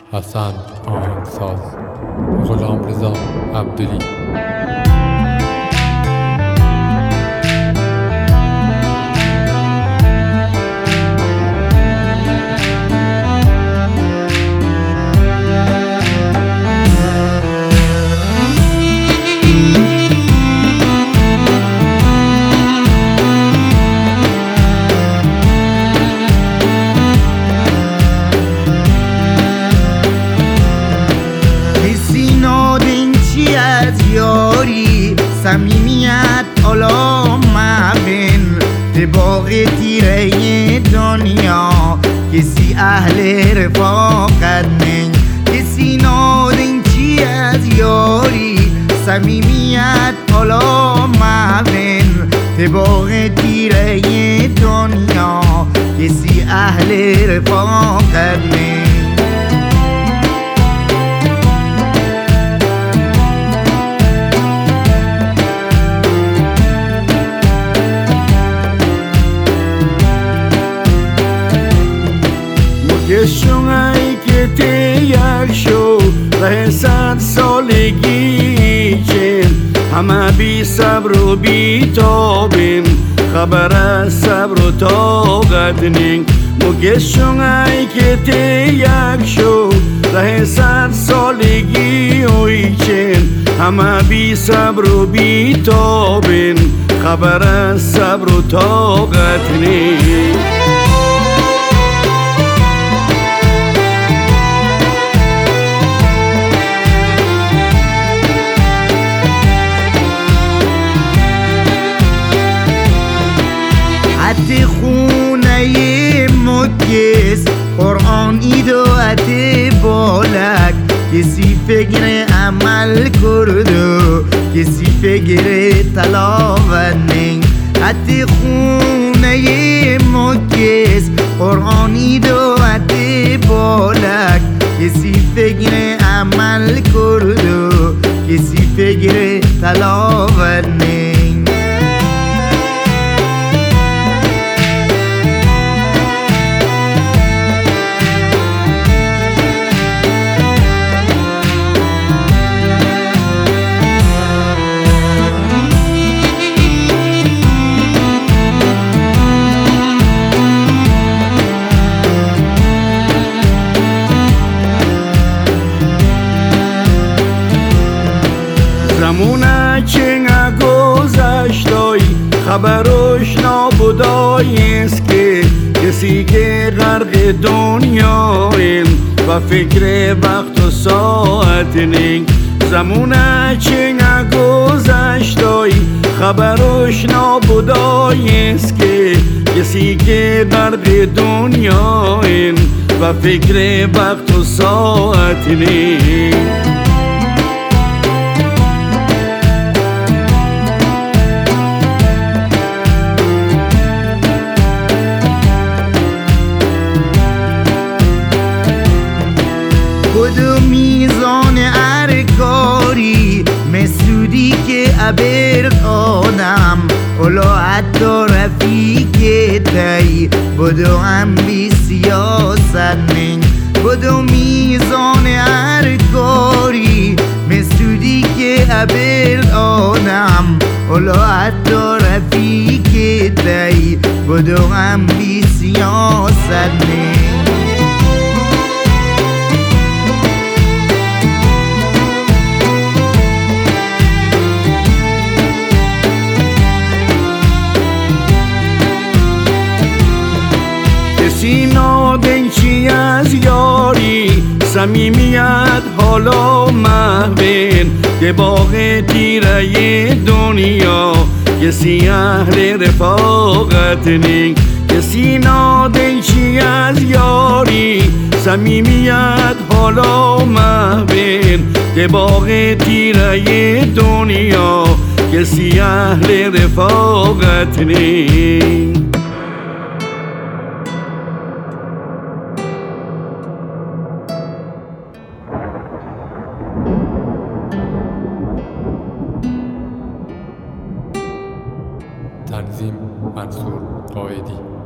حسن آهنگساز، غلامرضا عبدلی. صمیمیت حالا مبین به باغ تیره دنیا کسی اهل رفاقت نین، کسی نادین چی از یاری. صمیمیت حالا مبین به باغ تیره دنیا کسی اهل رفاقت نین. شمعی که تیار شو ره 100 سالگی چین، همه بی صبر و بی تابین، خبر از صبر و طاقت نین. مگه شمعی که تیار شو ره 100 سالگی اوی چین، همه بی صبر و بی تابین، خبر از صبر و طاقت نین. حتی خونه مکس قرآن ایدوات بالک، کسی فکر عمل کردو کسی فکر تلاوت نین. حتی خونه مکس قرآن ایدوات بالک، کسی فکر عمل کردو کسی فکر تلاوت نین. زمونه چه گذشتای خبرش نابودایست که کسی که غرق دنیاییم و فکر وقت و ساعت نین. زمونه چه گذشتای خبرش نابودایست که کسی که غرق دنیاییم و فکر وقت و ساعت نین. بدو میزان ارکاری مسعودی که ابر آدم اولا حتی رفیق تایی بدو هم بی سیاست نین. بدو میزان ارکاری مسعودی که ابر آدم اولا حتی رفیق تایی بدو هم بی سیاست نین. کسی نادین چی از یاری، صمیمیت حالا محوین که باغ تیره دنیا کسی اهل رفاقت نین. کسی نادین چی از یاری، صمیمیت حالا محوین که باغ تیره دنیا کسی اهل رفاقت نین. تنظیم منصور قائدی.